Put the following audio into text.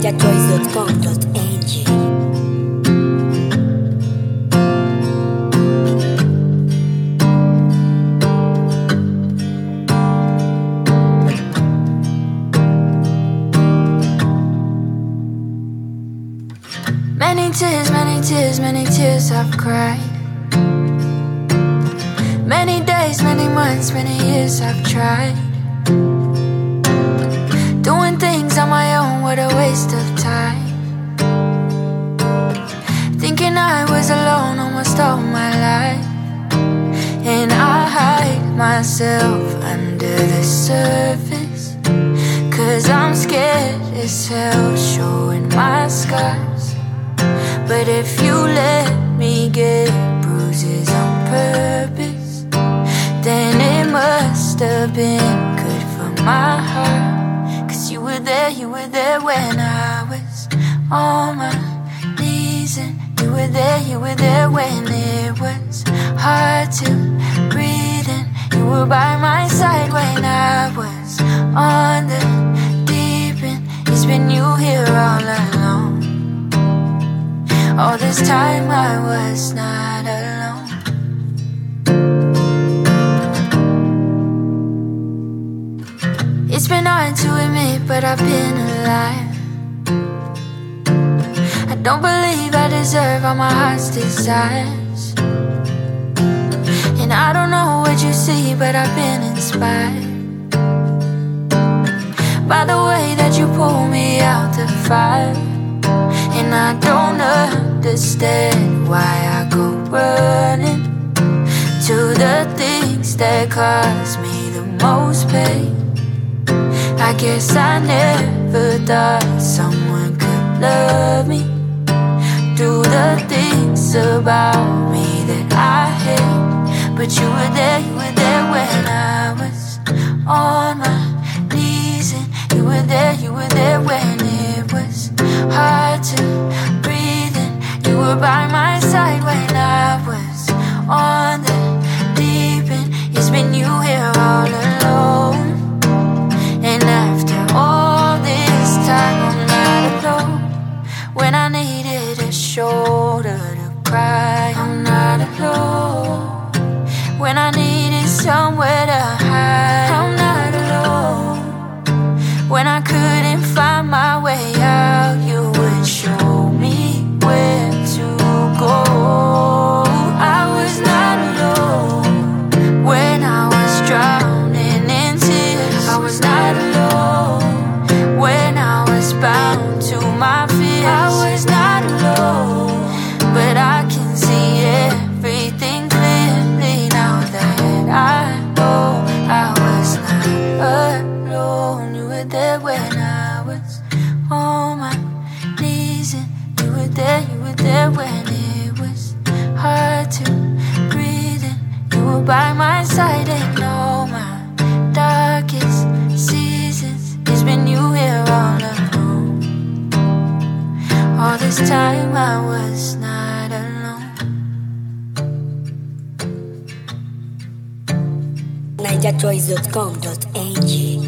NigerChoice.com.ng. Many tears I've cried. Many days, many months, many years I've tried. Doing things on my own, what a waste of time. Thinking I was alone almost all my life. And I hide myself under the surface, 'cause I'm scared as hell showing my scars. But if you let me get bruises on purpose, then it must have been good for my heart. 'Cause you were there when I was on my knees. And you were there when it was hard to breathe. And you were by my side when I was on the deep end. It's been you here all along. All this time I was not alone. It's been hard to admit, but I've been alive. I don't believe I deserve all my heart's desires. And I don't know what you see, but I've been inspired by the way that you pull me out the fire. And I don't understand why I go running to the things that cause me the most pain. I guess I never thought someone could love me, do the things about me that I hate. But you were there when I was on my knees. And you were there when it was hard to breathe. And you were by my side when I was on the deep end. It's been you here all alone. And after all this time, I'm not alone. When I needed a shoulder to cry, I'm not alone. When I needed somewhere to hide, I'm not alone. When I couldn't find my way out, you would show me where to go. I was not alone. When I was drowning in tears, I was not alone. When I was bound to my fears, I was not alone. But I can see everything clearly now that I know I was not alone. You were there when I was on my knees. And you were there when it was hard to breathe. And you were by my side in all my darkest seasons. It's been you here all alone. All this time I was not alone. NigerChoice.com.ng.